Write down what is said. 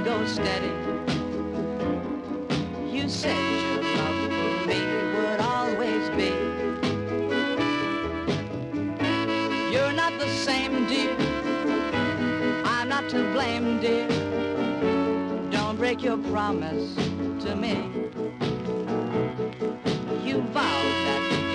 go steady. You said your love for me would always be. You're not the same, dear. I'm not to blame, dear. Don't break your promise to me. You vowed that